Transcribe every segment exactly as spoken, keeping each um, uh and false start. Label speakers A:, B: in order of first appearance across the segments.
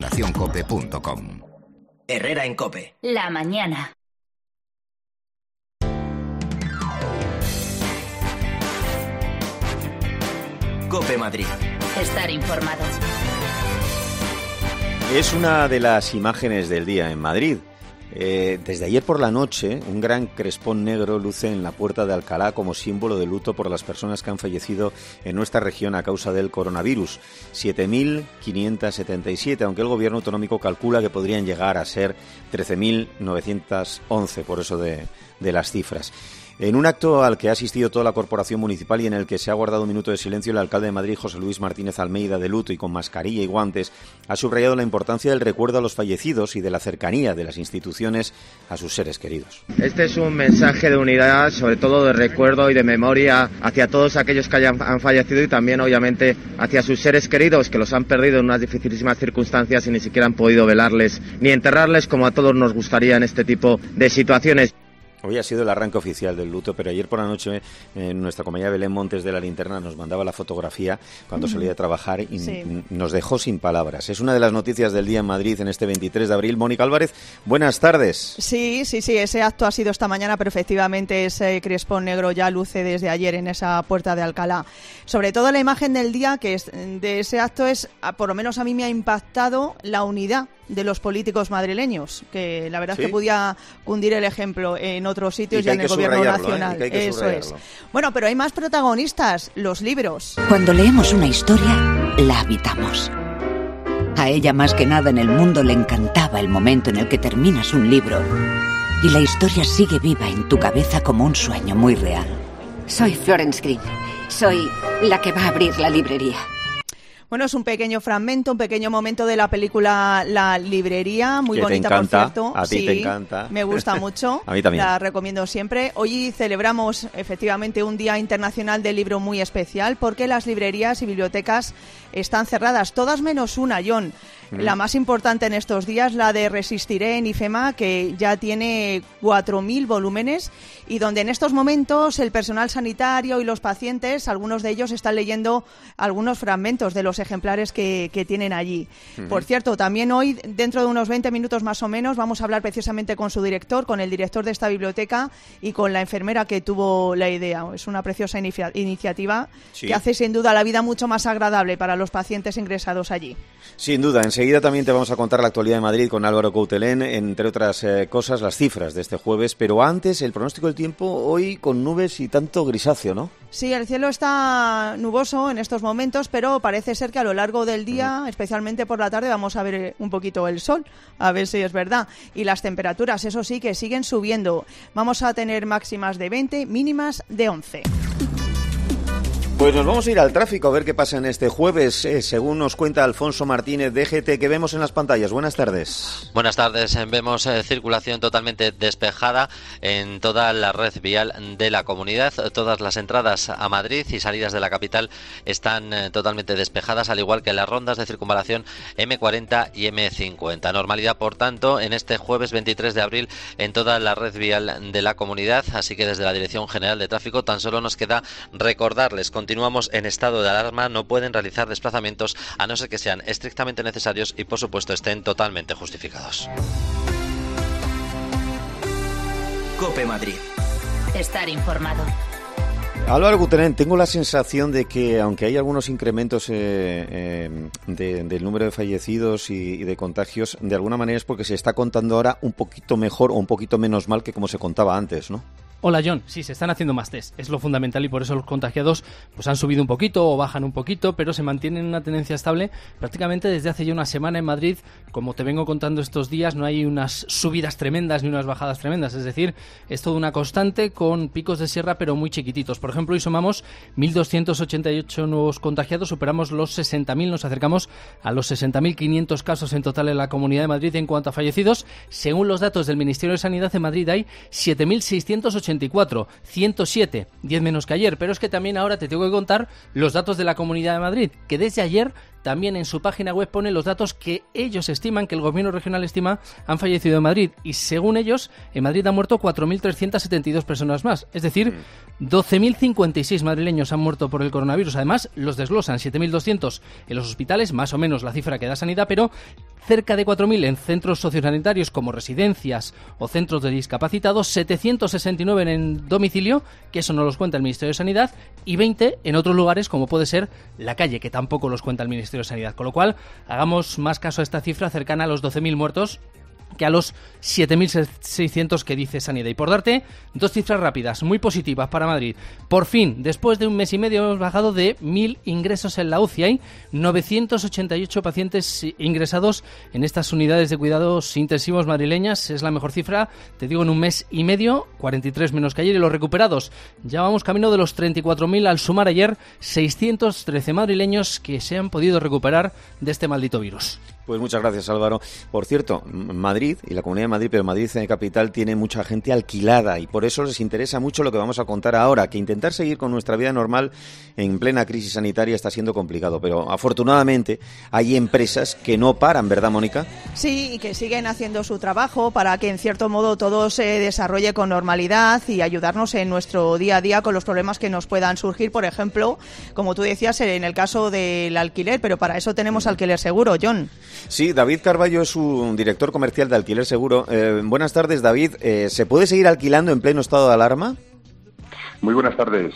A: nación cope punto com.
B: Herrera en COPE.
C: La mañana.
B: COPE Madrid.
C: Estar informado.
D: Es una de las imágenes del día en Madrid. Eh, desde ayer por la noche, un gran crespón negro luce en la puerta de Alcalá como símbolo de luto por las personas que han fallecido en nuestra región a causa del coronavirus. siete mil quinientos setenta y siete, aunque el gobierno autonómico calcula que podrían llegar a ser trece mil novecientos once, por eso de, de las cifras. En un acto al que ha asistido toda la corporación municipal y en el que se ha guardado un minuto de silencio, el alcalde de Madrid, José Luis Martínez Almeida, de luto y con mascarilla y guantes, ha subrayado la importancia del recuerdo a los fallecidos y de la cercanía de las instituciones a sus seres queridos.
E: Este es un mensaje de unidad, sobre todo de recuerdo y de memoria hacia todos aquellos que hayan, han fallecido y también, obviamente, hacia sus seres queridos que los han perdido en unas dificilísimas circunstancias y ni siquiera han podido velarles ni enterrarles como a todos nos gustaría en este tipo de situaciones.
D: Hoy ha sido el arranque oficial del luto, pero ayer por la noche eh, nuestra compañera Belén Montes de La Linterna nos mandaba la fotografía cuando salía de trabajar y sí. n- nos dejó sin palabras. Es una de las noticias del día en Madrid en este veintitrés de abril. Mónica Álvarez, buenas tardes.
F: Sí, sí, sí, ese acto ha sido esta mañana, pero efectivamente ese crespón negro ya luce desde ayer en esa puerta de Alcalá. Sobre todo la imagen del día que es de ese acto es, por lo menos a mí me ha impactado la unidad de los políticos madrileños, que la verdad ¿Sí? es que podía cundir el ejemplo en otros sitios y, y en el gobierno nacional.
D: ¿eh?
F: Eso es. Bueno, pero hay más protagonistas, los libros.
G: Cuando leemos una historia, la habitamos. A ella más que nada en el mundo le encantaba el momento en el que terminas un libro y la historia sigue viva en tu cabeza como un sueño muy real.
H: Soy Florence Green. Soy la que va a abrir la librería.
F: Bueno, es un pequeño fragmento, un pequeño momento de la película La librería, muy
D: que
F: bonita,
D: te encanta,
F: por cierto.
D: A ti
F: sí,
D: te encanta.
F: Me gusta mucho.
D: A mí también.
F: La recomiendo siempre. Hoy celebramos efectivamente un Día Internacional del Libro muy especial porque las librerías y bibliotecas están cerradas, todas menos una, John. La más importante en estos días, la de Resistiré en IFEMA, que ya tiene cuatro mil volúmenes y donde en estos momentos el personal sanitario y los pacientes, algunos de ellos están leyendo algunos fragmentos de los ejemplares que, que tienen allí. Uh-huh. Por cierto, también hoy, dentro de unos veinte minutos más o menos, vamos a hablar precisamente con su director, con el director de esta biblioteca y con la enfermera que tuvo la idea. Es una preciosa inicia- iniciativa sí. que hace sin duda la vida mucho más agradable para los pacientes ingresados allí.
D: Sin duda, enseguida también te vamos a contar la actualidad de Madrid con Álvaro Coutelén, entre otras eh, cosas, las cifras de este jueves, pero antes el pronóstico del tiempo hoy con nubes y tanto grisáceo, ¿no?
F: Sí, el cielo está nuboso en estos momentos, pero parece ser que a lo largo del día, uh-huh. especialmente por la tarde, vamos a ver un poquito el sol, a ver si es verdad. Y las temperaturas, eso sí, que siguen subiendo. Vamos a tener máximas de veinte, mínimas de once.
D: Pues nos vamos a ir al tráfico a ver qué pasa en este jueves, eh, según nos cuenta Alfonso Martínez, D G T, que vemos en las pantallas. Buenas tardes.
I: Buenas tardes. Vemos eh, circulación totalmente despejada en toda la red vial de la comunidad. Todas las entradas a Madrid y salidas de la capital están eh, totalmente despejadas, al igual que las rondas de circunvalación eme cuarenta y eme cincuenta. Normalidad, por tanto, en este jueves veintitrés de abril en toda la red vial de la comunidad. Así que desde la Dirección General de Tráfico tan solo nos queda recordarles, continuamos en estado de alarma, no pueden realizar desplazamientos a no ser que sean estrictamente necesarios y por supuesto estén totalmente justificados.
B: COPE Madrid.
C: Estar informado.
D: Álvaro Coutelén, tengo la sensación de que aunque hay algunos incrementos eh, eh, de, del número de fallecidos y, y de contagios, de alguna manera es porque se está contando ahora un poquito mejor o un poquito menos mal que como se contaba antes, ¿no?
J: Hola John, sí, se están haciendo más test, es lo fundamental y por eso los contagiados pues han subido un poquito o bajan un poquito, pero se mantienen en una tendencia estable prácticamente desde hace ya una semana en Madrid. Como te vengo contando estos días, no hay unas subidas tremendas ni unas bajadas tremendas, es decir, es toda una constante con picos de sierra pero muy chiquititos. Por ejemplo, hoy sumamos mil doscientos ochenta y ocho nuevos contagiados, superamos los sesenta mil, nos acercamos a los sesenta mil quinientos casos en total en la Comunidad de Madrid. En cuanto a fallecidos, según los datos del Ministerio de Sanidad, en Madrid hay siete mil seiscientos ochenta y cuatro, ciento siete, diez menos que ayer, pero es que también ahora te tengo que contar los datos de la Comunidad de Madrid, que desde ayer también en su página web pone los datos que ellos estiman, que el gobierno regional estima, han fallecido en Madrid. Y según ellos, en Madrid han muerto cuatro mil trescientas setenta y dos personas más. Es decir, doce mil cincuenta y seis madrileños han muerto por el coronavirus. Además, los desglosan, siete mil doscientos en los hospitales, más o menos la cifra que da Sanidad, pero cerca de cuatro mil en centros sociosanitarios como residencias o centros de discapacitados, setecientos sesenta y nueve en domicilio, que eso no los cuenta el Ministerio de Sanidad, y veinte en otros lugares como puede ser la calle, que tampoco los cuenta el Ministerio de Sanidad. Con lo cual, hagamos más caso a esta cifra cercana a los doce mil muertos que a los siete mil seiscientos que dice Sanidad. Y por darte dos cifras rápidas, muy positivas para Madrid. Por fin, después de un mes y medio hemos bajado de mil ingresos en la U C I. Hay novecientos ochenta y ocho pacientes ingresados en estas unidades de cuidados intensivos madrileñas. Es la mejor cifra, te digo, en un mes y medio, cuarenta y tres menos que ayer. Y los recuperados, ya vamos camino de los treinta y cuatro mil, al sumar ayer seiscientos trece madrileños que se han podido recuperar de este maldito virus.
D: Pues muchas gracias, Álvaro. Por cierto, Madrid y la Comunidad de Madrid, pero Madrid en capital tiene mucha gente alquilada y por eso les interesa mucho lo que vamos a contar ahora, que intentar seguir con nuestra vida normal en plena crisis sanitaria está siendo complicado, pero afortunadamente hay empresas que no paran, ¿verdad, Mónica?
F: Sí, y que siguen haciendo su trabajo para que en cierto modo todo se desarrolle con normalidad y ayudarnos en nuestro día a día con los problemas que nos puedan surgir, por ejemplo, como tú decías, en el caso del alquiler, pero para eso tenemos Alquiler Seguro, John.
D: Sí, David Carballo es un director comercial de Alquiler Seguro. Eh, buenas tardes, David. Eh, ¿Se puede seguir alquilando en pleno estado de alarma?
K: Muy buenas tardes.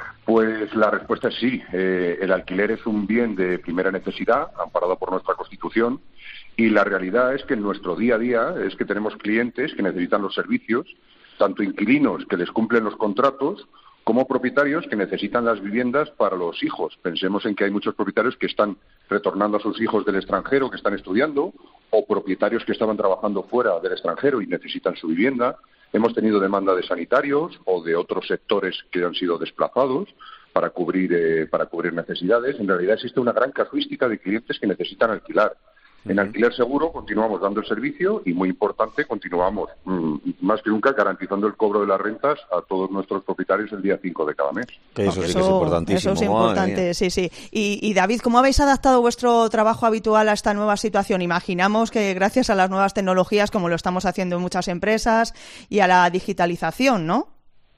K: Pues la respuesta es sí. Eh, el alquiler es un bien de primera necesidad, amparado por nuestra Constitución, y la realidad es que en nuestro día a día es que tenemos clientes que necesitan los servicios, tanto inquilinos que les cumplen los contratos, como propietarios que necesitan las viviendas para los hijos. Pensemos en que hay muchos propietarios que están retornando a sus hijos del extranjero, que están estudiando, o propietarios que estaban trabajando fuera del extranjero y necesitan su vivienda. Hemos tenido demanda de sanitarios o de otros sectores que han sido desplazados para cubrir, eh, para cubrir necesidades. En realidad existe una gran casuística de clientes que necesitan alquilar. En Alquiler Seguro continuamos dando el servicio y, muy importante, continuamos mmm, más que nunca garantizando el cobro de las rentas a todos nuestros propietarios el día cinco de cada mes.
D: Que eso sí que es importantísimo.
F: Eso es importante, sí, sí. Y, y David, ¿cómo habéis adaptado vuestro trabajo habitual a esta nueva situación? Imaginamos que gracias a las nuevas tecnologías, como lo estamos haciendo en muchas empresas, y a la digitalización, ¿no?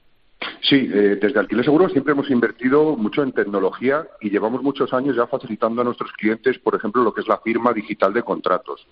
K: Sí, eh, desde Alquiler Seguro siempre hemos invertido mucho en tecnología y llevamos muchos años ya facilitando a nuestros clientes, por ejemplo, lo que es la firma digital de contratos.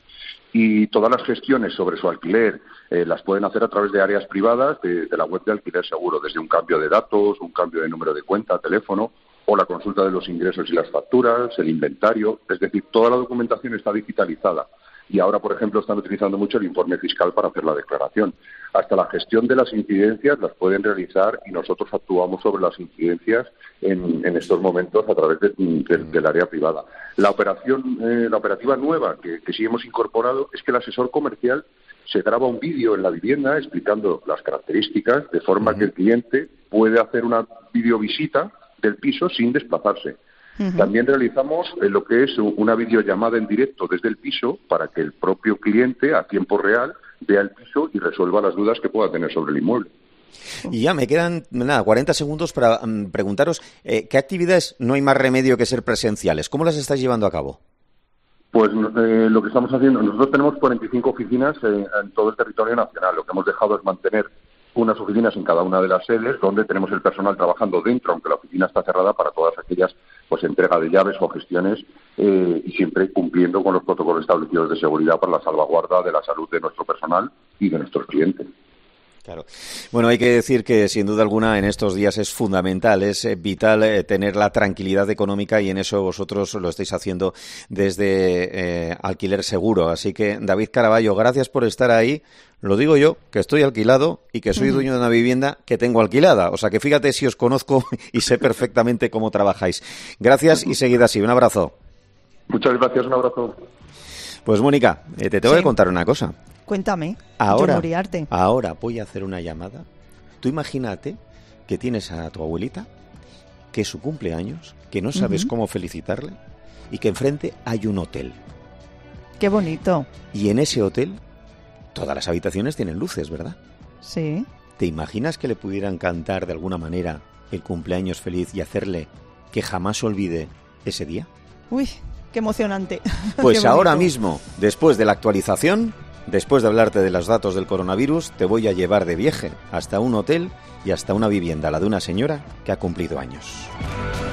K: Y todas las gestiones sobre su alquiler eh, las pueden hacer a través de áreas privadas de, de la web de Alquiler Seguro, desde un cambio de datos, un cambio de número de cuenta, teléfono, o la consulta de los ingresos y las facturas, el inventario. Es decir, toda la documentación está digitalizada. Y ahora, por ejemplo, están utilizando mucho el informe fiscal para hacer la declaración. Hasta la gestión de las incidencias las pueden realizar y nosotros actuamos sobre las incidencias en, en estos momentos a través de, de, del área privada. La operación, eh, la operativa nueva que, que sí hemos incorporado es que el asesor comercial se graba un vídeo en la vivienda explicando las características, de forma uh-huh. que el cliente puede hacer una videovisita del piso sin desplazarse. Uh-huh. También realizamos eh, lo que es una videollamada en directo desde el piso para que el propio cliente a tiempo real vea el piso y resuelva las dudas que pueda tener sobre el inmueble.
D: Y ya me quedan nada cuarenta segundos para um, preguntaros eh, ¿qué actividades no hay más remedio que ser presenciales? ¿Cómo las estáis llevando a cabo?
K: Pues eh, lo que estamos haciendo, nosotros tenemos cuarenta y cinco oficinas eh, en todo el territorio nacional. Lo que hemos dejado es mantener unas oficinas en cada una de las sedes donde tenemos el personal trabajando dentro, aunque la oficina está cerrada, para todas aquellas pues entrega de llaves o gestiones eh, y siempre cumpliendo con los protocolos establecidos de seguridad para la salvaguarda de la salud de nuestro personal y de nuestros clientes.
D: Claro. Bueno, hay que decir que sin duda alguna en estos días es fundamental, es vital eh, tener la tranquilidad económica y en eso vosotros lo estáis haciendo desde eh, Alquiler Seguro. Así que, David Carballo, gracias por estar ahí. Lo digo yo, que estoy alquilado y que soy dueño de una vivienda que tengo alquilada. O sea que fíjate si os conozco y sé perfectamente cómo trabajáis. Gracias y seguid así. Un abrazo.
K: Muchas gracias, un abrazo.
D: Pues Mónica, eh, te tengo
F: sí.
D: que contar una cosa.
F: Cuéntame,
D: ahora, ahora voy a hacer una llamada. Tú imagínate que tienes a tu abuelita, que es su cumpleaños, que no sabes uh-huh. cómo felicitarle y que enfrente hay un hotel.
F: ¡Qué bonito!
D: Y en ese hotel todas las habitaciones tienen luces, ¿verdad?
F: Sí.
D: ¿Te imaginas que le pudieran cantar de alguna manera el cumpleaños feliz y hacerle que jamás olvide ese día?
F: Uy, Qué emocionante.
D: Pues
F: Qué
D: ahora
F: bonito.
D: mismo, después de la actualización, después de hablarte de los datos del coronavirus, te voy a llevar de viaje hasta un hotel y hasta una vivienda, la de una señora que ha cumplido años.